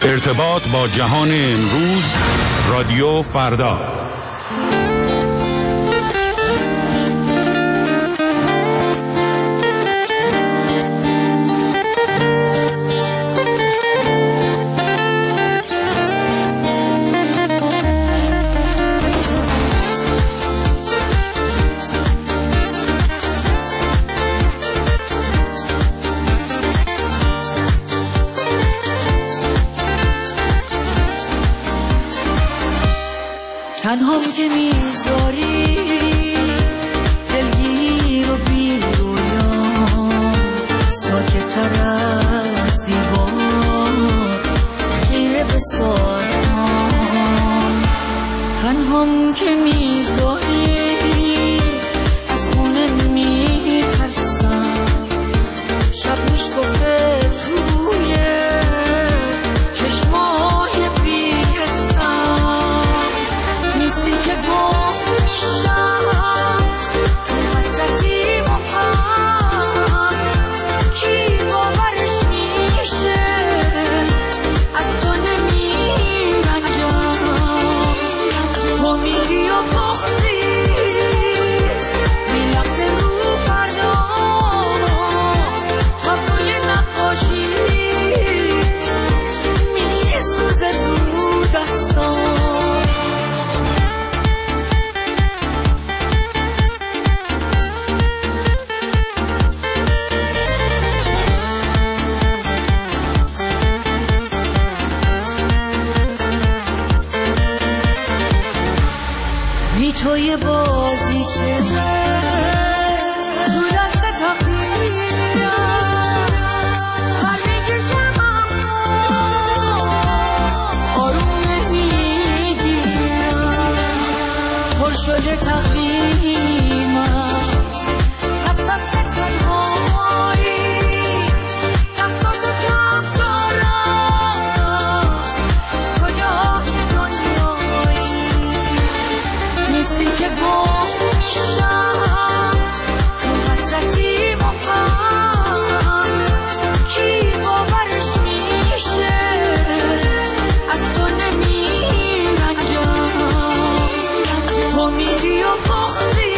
ارتباط با جهان امروز، رادیو فردا. تنهام که میذاری دلگیر و بی رویا، ساکت‌تر از دیوار خیره به ساعت‌هام. تنهام که میذاری از خونه میترسم، شب میشکفه توی چشمای بی‌حسم. که گفت میشم تو حسرتی مبهم، کی باورش میشه از تو نمیرنجم. تو میگی و بخوری میلقت رو فردا، قبول نباشید میسوزه رو دستان. توی بازی چه تو دست تقدیرم، من میکشم اما آروم نمیگیرم. پر شده تقدیمم از دست تنهایی، دستاتو کم دارم کجای دنیایی. که گفت میشم تو حسرتی مبهم، کی باورش میشه از تو نمیرنجم. تو میری و بخوری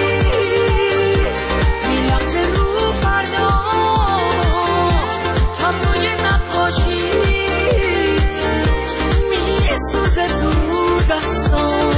میلقت رو فردا، تابلوی نباشید میسوزه تو دستان.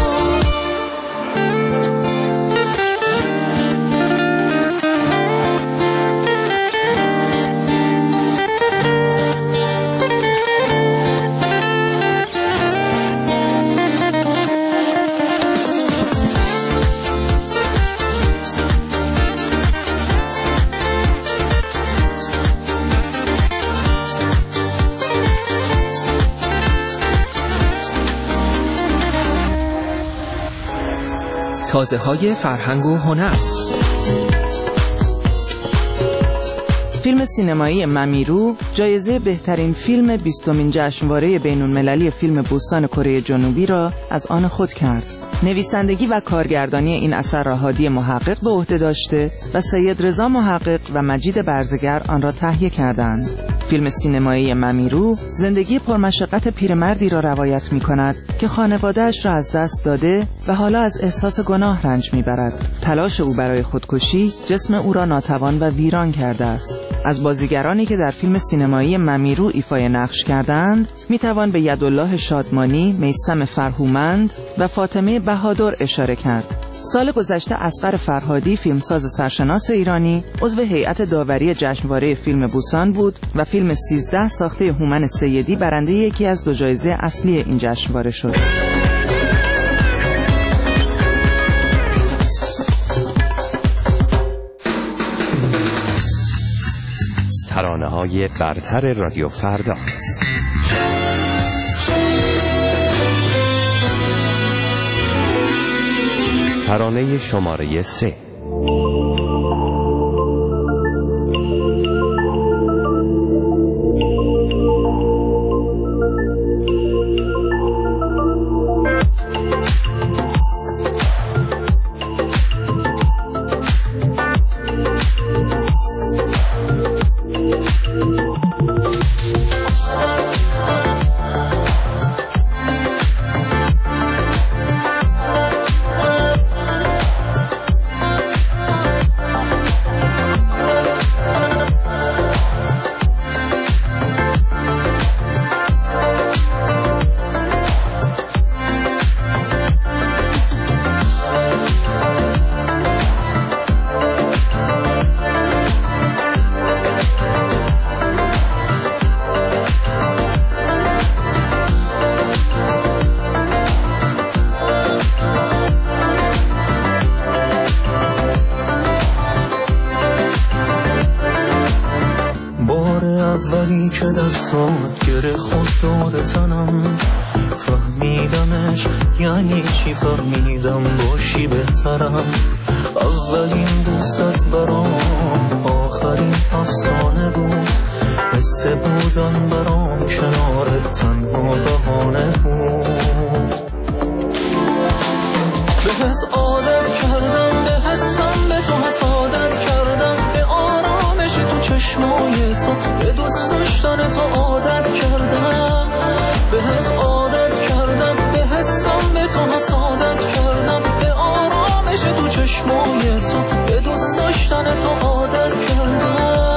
تازه‌های فرهنگ و هنر. فیلم سینمایی ممیرو جایزه بهترین فیلم 20مین جشنواره بین‌المللی فیلم بوستان کره جنوبی را از آن خود کرد. نویسندگی و کارگردانی این اثر را هادی محقق به عهده داشته و سید رضا محقق و مجید برزگر آن را تهیه کردند. فیلم سینمایی ممیرو زندگی پرمشقت پیرمردی را روایت می‌کند که خانواده‌اش را از دست داده و حالا از احساس گناه رنج می‌برد. تلاش او برای خودکشی جسم او را ناتوان و ویران کرده است. از بازیگرانی که در فیلم سینمایی ممیرو ایفای نقش کردند میتوان به یدالله شادمانی، میثم فرهومند و فاطمه بهادر اشاره کرد. سال گذشته اصغر فرهادی، فیلمساز سرشناس ایرانی، عضو هیئت داوری جشنواره فیلم بوسان بود و فیلم 13 ساخته هومن سیدی برنده یکی از 2 جایزه اصلی این جشنواره شد. ترانه‌های برتر رادیو فردا. ترانه شماره 3. دستات گره خود دور تنم، فهمیدمش یعنی چی، فهمیدم باشی بهترم. اولین دوستت برام آخرین افسانه بود، حس بودن برام کنارت تنها بهانه بود. بهت عادت کردم، به حسم به تو حسادت کردم، به آرامش تو چشمای تو، به دوست داشتن تو عادت کردم. بهت عادت کردم، به حسم به تو حسادت کردم، به آرامش تو چشمای تو، به دوست داشتن تو عادت کردم.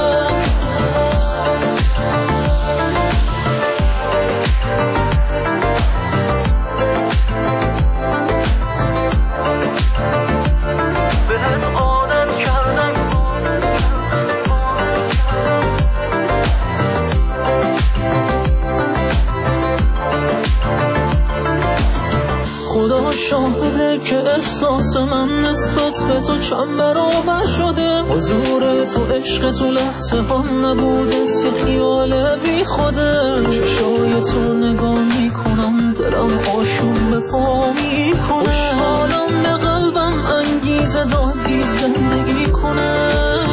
خدا شاهده که احساس من نسبت به تو چند برابر شده. حضور تو عشق تو لحظه هم نبوده، یه خیال بی خوده. چشای تو نگاه میکنم، دلم آشوب به پا میکنه. خوشحالم به قلبم انگیزه دادی زندگی کنه.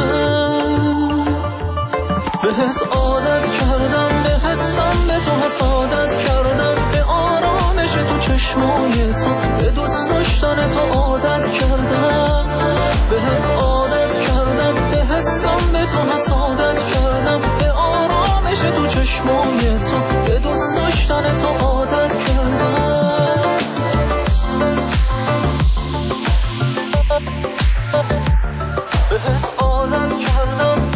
بهت عادت کردم، به حسم به تو حسادت کردم، به آرامش تو چشمای تو، به دوست داشتن تو عادت کردم. بهت عادت کردم، به حسم به تو حسادت کردم، به آرامش تو چشمای تو، به دوست داشتن تو عادت کردم. بهت عادت کردم.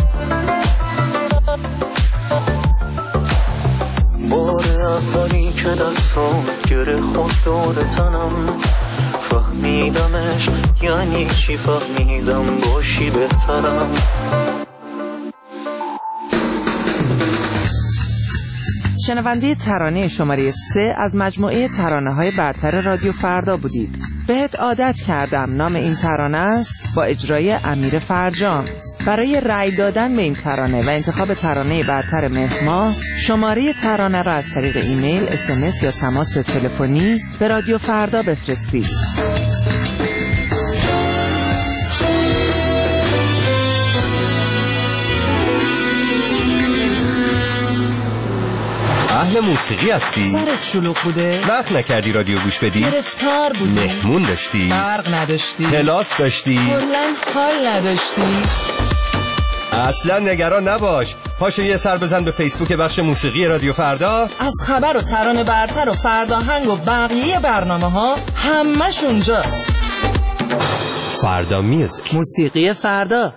بار اولی که دستان گره خود دور تنم، فهمیدمش یعنی چی، فهمیدم باشی بهترم. شنونده ترانه شماره 3 از مجموعه ترانه‌های برتر رادیو فردا بودید. بهت عادت کردم نام این ترانه است، با اجرای امیر فرجام. برای رأی دادن به این ترانه و انتخاب ترانه برتر مهر شماره ترانه را از طریق ایمیل، SMS یا تماس تلفنی به رادیو فردا بفرستید. اهل موسیقی هستی؟ سرت شلوغ بوده؟ وقت نکردی رادیو گوش بدی؟ گرفتار بودی؟ مهمون داشتی؟ برق نداشتی؟ کلاس داشتی؟ کلاً حال نداشتی؟ اصلا نگران نباش، پاشو یه سر بزن به فیسبوک بخش موسیقی رادیو فردا. از خبر و ترانه برتر و فرداهنگ و بقیه برنامه ها همش اونجاست. فردا میوزیک، موسیقی فردا.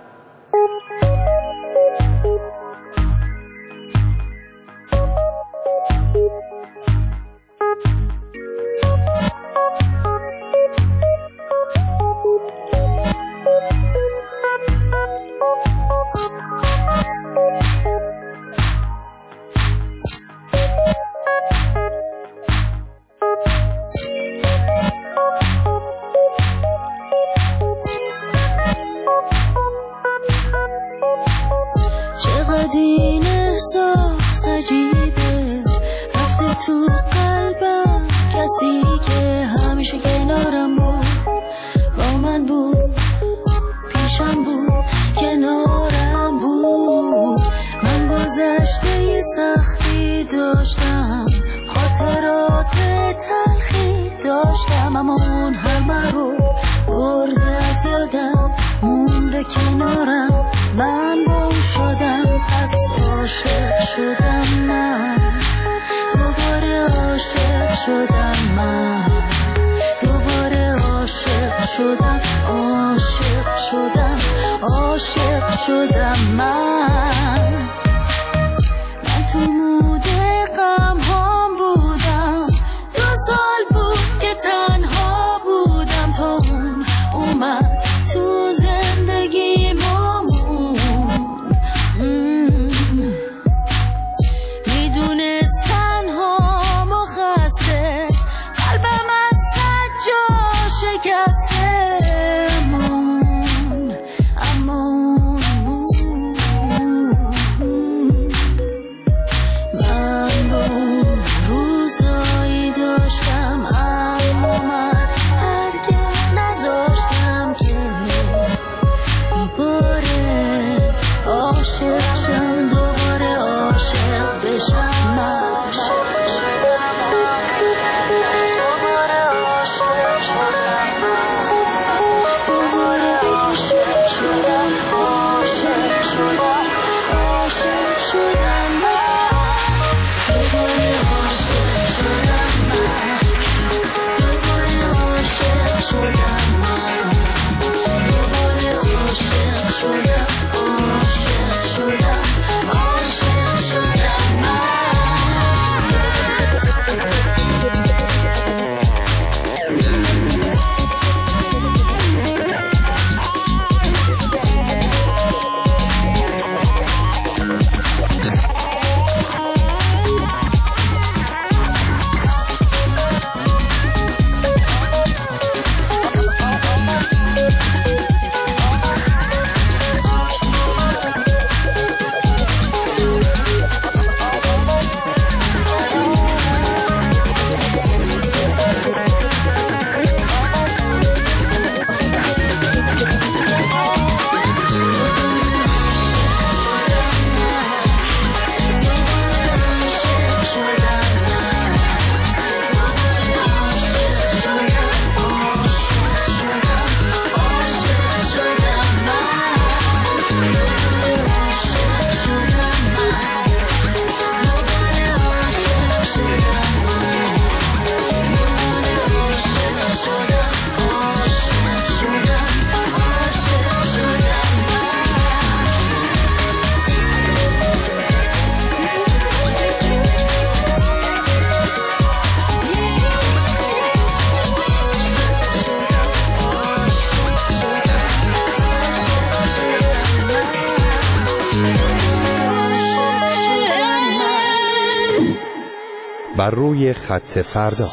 بر روی خط فردا.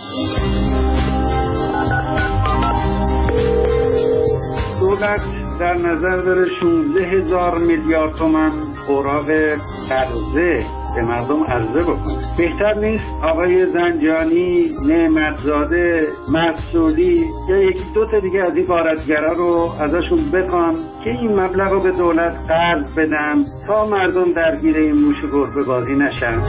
دولت در نظر داره 16,000 میلیارد تومان اوراق قرضه به مردم عرضه بکنه. بهتر نیست آقای زنجانی، نعمتزاده، مسئولی یا یکی دو تا دیگه از این غارتگرا رو ازشون بخوان که این مبلغ رو به دولت قرض بدن تا مردم درگیر این موش گربه بازی نشن.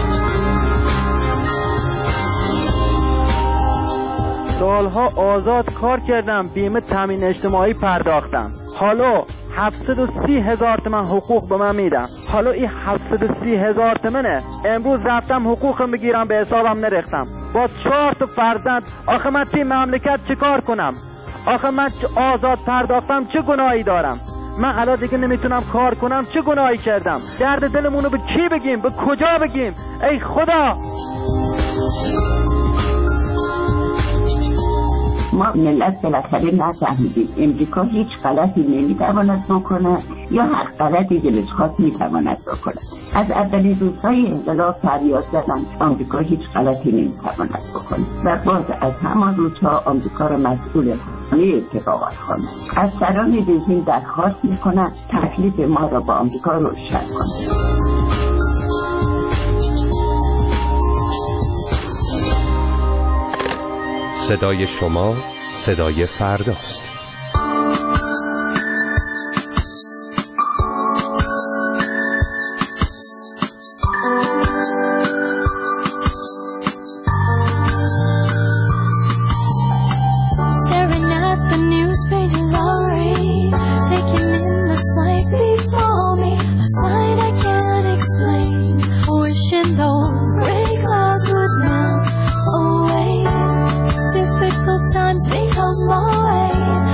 سالها آزاد کار کردم، بیمه تامین اجتماعی پرداختم، حالا 730,000 تومان حقوق به من میدم. حالا این 730,000 تومنه امروز رفتم حقوق میگیرم به حسابم نریختم با 4 تا فرزند. آخه من توی مملکت چه کار کنم؟ آخه من آزاد پرداختم چه گناهی دارم؟ من الان دیگه نمیتونم کار کنم، چه گناهی کردم؟ درد دلمونو به کی بگیم؟ به کجا بگیم؟ ای خدا! ما ملت بالاخره نفهمیدیم امریکا هیچ غلطی نمیتواند بکنه یا هر غلطی دلش خواست میتواند بکنه. از اولین روزهای انقلاب فریاد زدن آمریکا هیچ غلطی نمیتواند بکنه و باز از همان روزها آمریکا را مسئول همه اتفاقات خواند. از سران رژیم درخواست میکنند تکلیف ما را با آمریکا روشن کنند. صدای شما صدای فرداست. Staring at the news pages all read, taking in the sight before me, a sight I can't explain. Wishing those gray clouds would melt away. Difficult times become more way.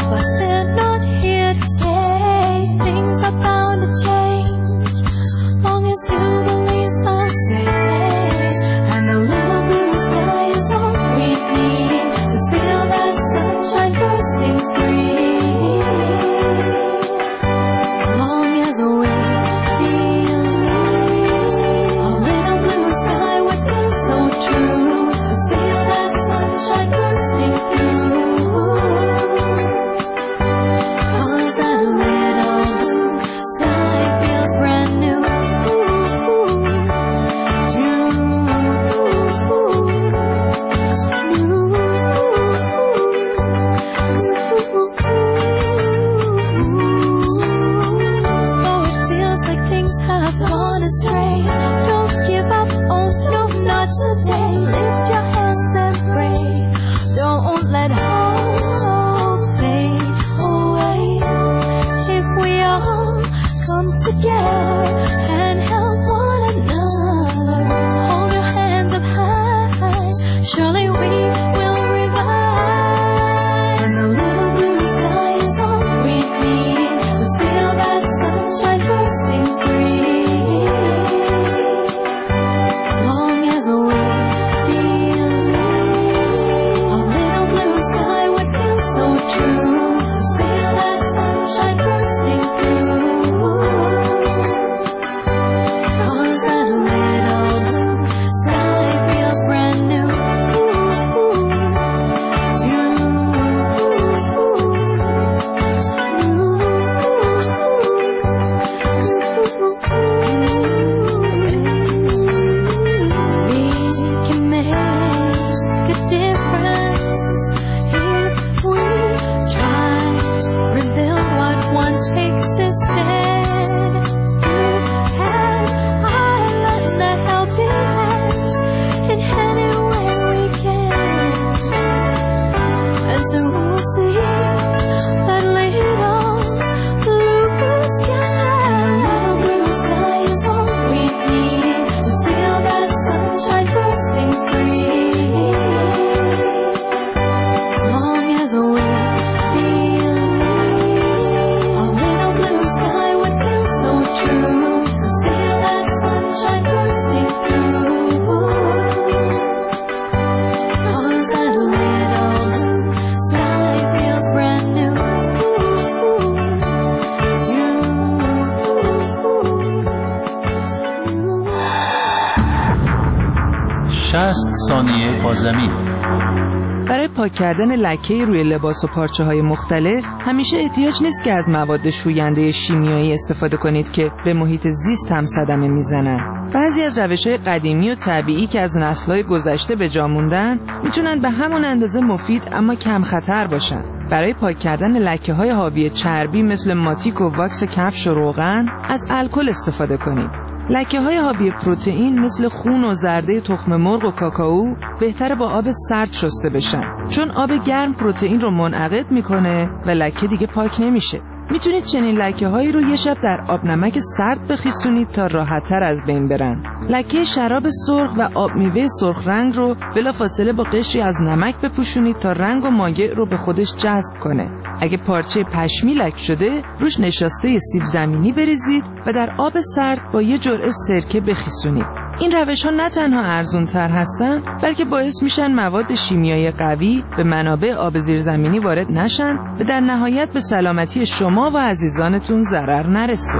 ثانیه با زمین. برای پاک کردن لکه روی لباس و پارچه‌های مختلف همیشه احتیاج نیست که از مواد شوینده شیمیایی استفاده کنید که به محیط زیست هم صدمه میزنن. بعضی از روش‌های قدیمی و طبیعی که از نسل‌های گذشته به جا موندن میتونن به همون اندازه مفید اما کم خطر باشن. برای پاک کردن لکه‌های حاوی چربی مثل ماتیک و واکس کفش و روغن از الکل استفاده کنید. لکه‌های حاوی پروتئین مثل خون و زرده تخم مرغ و کاکائو بهتره با آب سرد شسته بشن، چون آب گرم پروتئین رو منعقد میکنه و لکه دیگه پاک نمیشه. میتونید چنین لکه‌هایی رو یه شب در آب نمک سرد بخیسونید تا راحت‌تر از بین برن. لکه شراب سرخ و آب میوه سرخ رنگ رو بلافاصله با قشری از نمک بپوشونید تا رنگ و مایع رو به خودش جذب کنه. اگه پارچه پشمی لک شده، روش نشاسته سیب زمینی بریزید و در آب سرد با یه جرعه سرکه بخیسونید. این روش‌ها نه تنها ارزان‌تر هستن، بلکه باعث میشن مواد شیمیایی قوی به منابع آب زیرزمینی وارد نشن و در نهایت به سلامتی شما و عزیزانتون ضرر نرسه.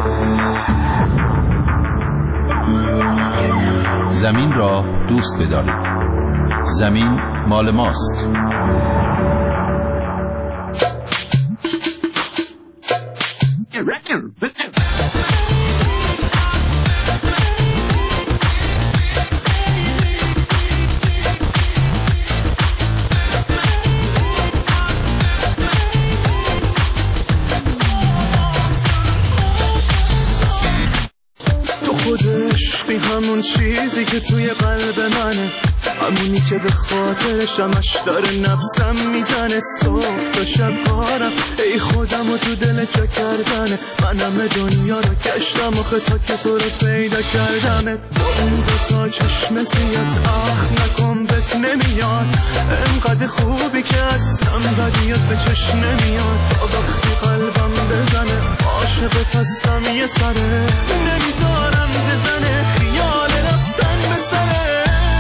زمین را دوست بدارید. زمین مال ماست. عشقی همون چیزی که توی قلب منه، همونی که به خاطر شمش داره نفسم میزنه. صبح و شب کارم ای خودم و تو دل چه کردنه، من همه دنیا رو گشتم آخه تا که تو رو پیدا کردمه. با اون دوتا چشم سیات آخ نکن بهت نمیاد، انقدر خوبی که اصلا بدیات به چشم نمیاد. تا وقتی قلبم بزنه عاشقت هستم یه سره، نمیذارم بزنه خیال رفتن به سره.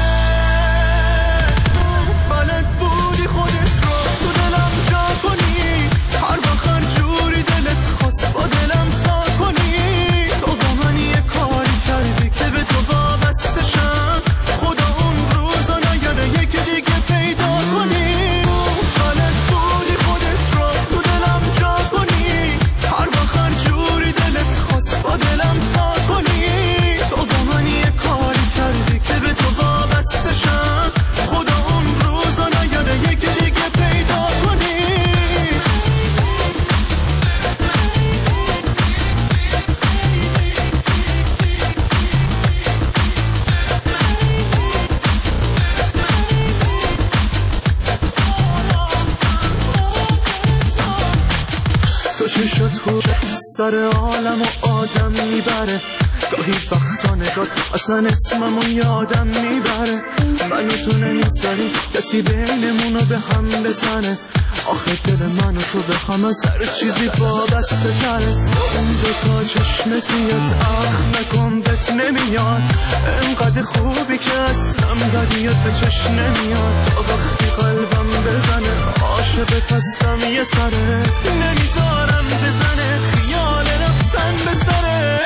بلد بودی خودت رو تو دلم جا کنی، هر وقت هر جوری دلت خواست با دلم تا کنی. تو با من یه کاری کردی که به تو وابسته شم، خدا اون روزا نیاره یکی دیگه پیدا کنی. بلد بودی خودت رو تو دلم جا کنی، هر وقت هر جوری دلت خواست با دلم تا کنی. تو با من یه کاری کردی که به تو وابسته شم، خدا اون روزا نیاره یکی دیگه پیدا کنی. تو چشات خود سر عالم و آدم میبره، گاهی وقتا نگات اصلا اسممو یادم میبره. من و تو نمیذاری کسی بینمونو به هم بزنه، آخه دل من و تو به هم از هر چیزی وابسته تره. اون دوتا چشم سیات آخ نکن بهت نمیاد، انقدر خوبی که اصلا بدیات به چشم نمیاد. تا وقتی قلبم بزنه عاشقت هستم یه سره، نمیذارم بزنه خیال رفتن به سره.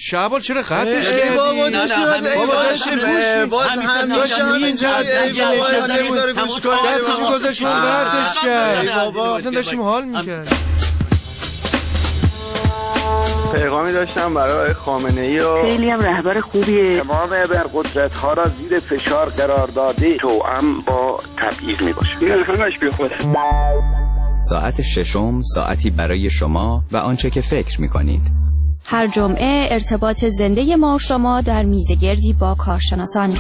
شعبان چرا خطش کردی؟ بابا نه دستشو گذاشت من بردش کرد اصلا داشتیم حال میکرد. پیغامی داشتم برای خامنه‌ای و خیلی هم رهبر خوبیه. تمام ابرقدرت‌ها را زیر فشار قرار داده توأم با تبعیض میباشه. این همش بیخوده. ساعت ششم ساعتی برای شما و آنچه که فکر میکنید. هر جمعه ارتباط زنده ما و شما در میزگردی با کارشناسان.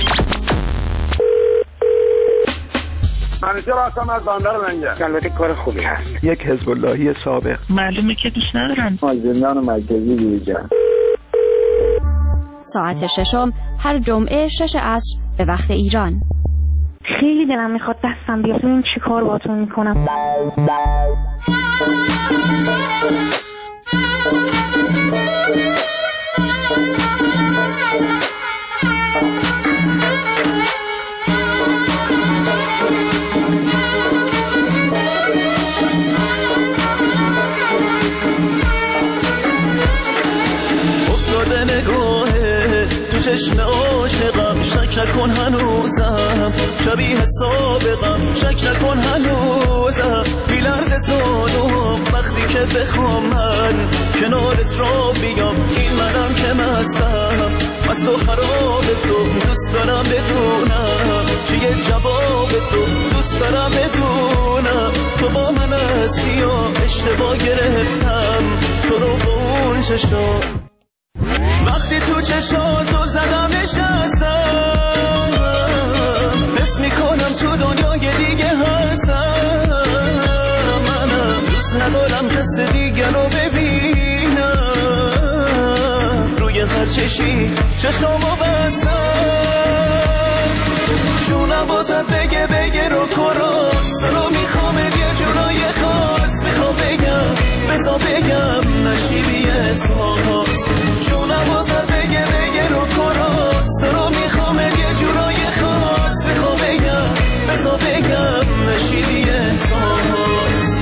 منیجر هستم از بندر لنگر. البته کار خوبی هست. یک حزب اللهی سابق. معلومه که دوست ندارن. زندان مرکزی بیرجان. ساعت ششم هر جمعه 6 عصر به وقت ایران. خیلی دلم میخواد دستم بیاد ببین چی کار باهاتون میکنم. افتاده نگاهه تو چشم عاشقم، شک نکن هنوزم شبیه سابقم، شک نکن هنوزم بی لرز زانوم وقتی که بخوام من کنارت را بیام. این منم که مستم از تو خراب تو دوست دارم بدونم چیه جواب تو دوست دارم بدونم تو با من هستی یا اشتباه گرفتم تو رو با اون چشم وقتی تو چشاتو زدم نشستم حس میکنم تو دنیای دیگه هستم. منم دوست ندارم کس دیگه رو ببینم روی هر چشی چشامو بستم. جونم بازت بگه رو کراس رو میخوام یه جورای خاص میخوام بگم بزا بگم نشیبی احساس. جونم بازت بگه رو کراس رو میخوام یه جورای خاص میخوام بگم بزا بگم نشیبی احساس.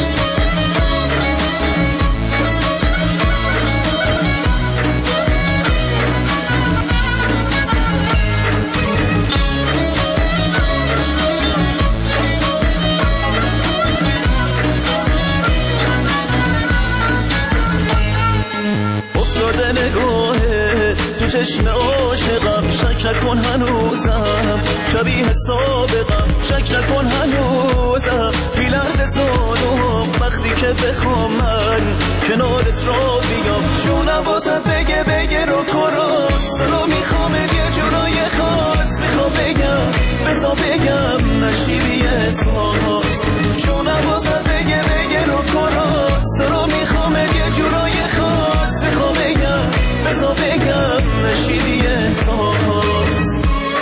نگاهه تو چشم عاشقم، شک نکن هنوزم شبیه سابقم، شک نکن هنوزم بی لرز زانوم وقتی که بخوام من کنارت را بیام. جونم بازت بگه رو کراس رو میخوام یه جورای خاص میخوام بگم بزا بگم نشیبی احساس. جونم بازت بگه رو کراس رو میخوام یه جورای خاص میخوام بگم بزا بگم نشیدی احساس.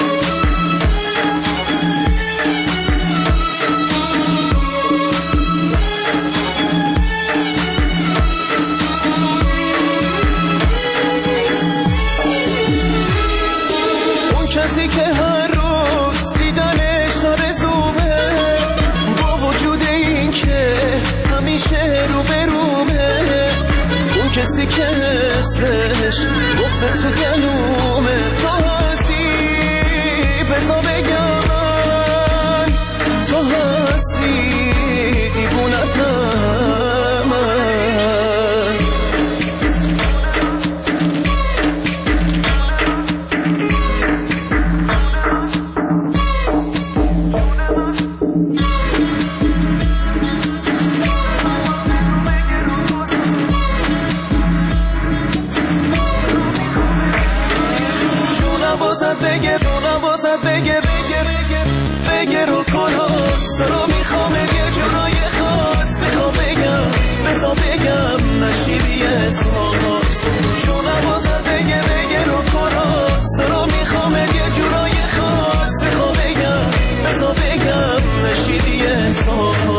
اون کسی که هر روز دیدنش آرزومه با وجود این که همیشه رو به رومه، اون کسی که اسمش بغض تو گلومه تو هستی بزا بگم من تو هستی دیوونتم من. جونم بازت بگه رو کراس رو میخوام یه جورای خاص میخوام بگم بزا بگم نشیبی احساس. جونم بازت بگه رو کراس رو میخوام یه جورای خاص میخوام بگم بزا بگم نشیبی احساس.